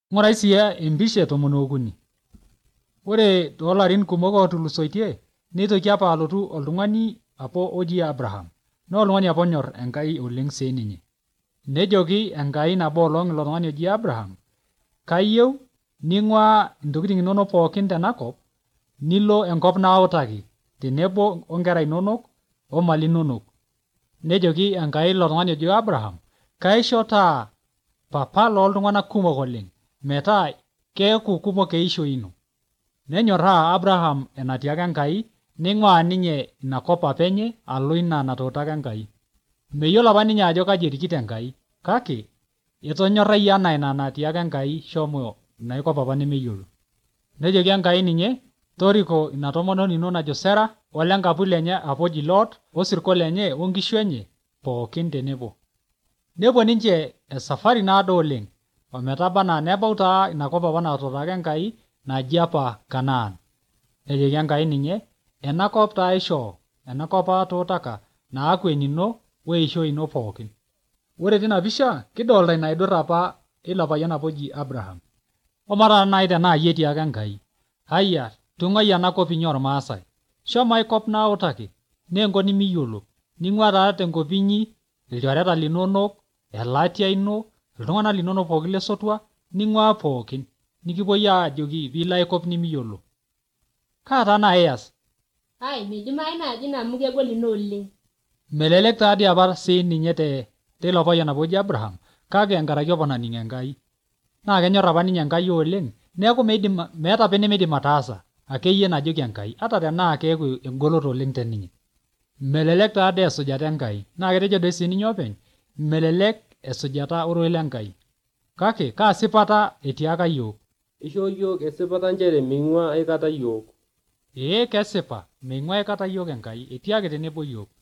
Ng'urai sii empisha 13. Ore toolarin kumok ootulusoitie, neitoki apa alotu oltung'ani apa oji Abraham. Naa oltung'ani apa onyorr Enkai oleng sii ninye. Nejoki Enkai nabo olong ilo tung'ani oji Abraham, kayieu ning'uaa intokitin inonok pookin tenakop, nilo enkop nautaki, tenebo onkera inonok omali inonok. Nejoki Enkai ilo tung'ani oji Abraham, kaisho taa papa looltung'anak kumok oleng, metaa keeku kumok eishoi ino. Nenyorraa Abraham enatiaka Enkai, neing'uaa ninye ina kop apa enye alo ina natuutaka Enkai. Meyiolo apa ninye ajo kaji erikito Enkai, kake etonyorrayie enaa ina natiaka Enkai shomo ina kop apa nemeyiolo. Nejoki Enkai ninye, toriko ina tomononi ino najo Sera olenkapu lenye apa oji Lot osirkon lenye onkishu enye pookin tenebo. Nepuo ninche esafari naado oleng ometaba anaa nebau taa inakop apa natuutaka Enkai naji apa Kanaan. Nejoki Enkai ninye, enakop taa aishoo, enakop atuutaka naaku enino weishoi ino pookin. Ore tina pisha kidolta ina idurra apa ilo payian apa oji Abraham. Omataa nai tenaa iyie etiaka Enkai, hayia tung'uai enakop inyi ormaasai, shomo ai kop nautaki, naa enkop nimiyiolo, ning'uaa taa tenkop inyi ilchoreta linonok, elatia ino, iltung'anak linonok pookin lesotua, ning'uaa pookin, nikipuoi aajoki piilo ai kop nimiyiolo. Kaa taa naa iyas? Meidimayu naaji ina amu kegol ina oleng. Melelek taadii apa sii ninye teilo payian apa oji Abraham, kake enkaraki apa naning Enkai. Naa kenyorr apa ninye Enkai oleng, neeku meeta apa enemeidim ataasa, akeyie najoki Enkai, ata tenaa keeku engoloto oleng teninye. Melelek taadii esujata Enkai, naa ketejo doi sininye openy, melelek esujata ororei lenkai. Kake kaa sipata etiaka yiok? Ishoo yiok esipata nchere meing'uaa aikata yiok. Kesipa, meing'uaa aikata yiok Enkai, etiaki tenebo yiok.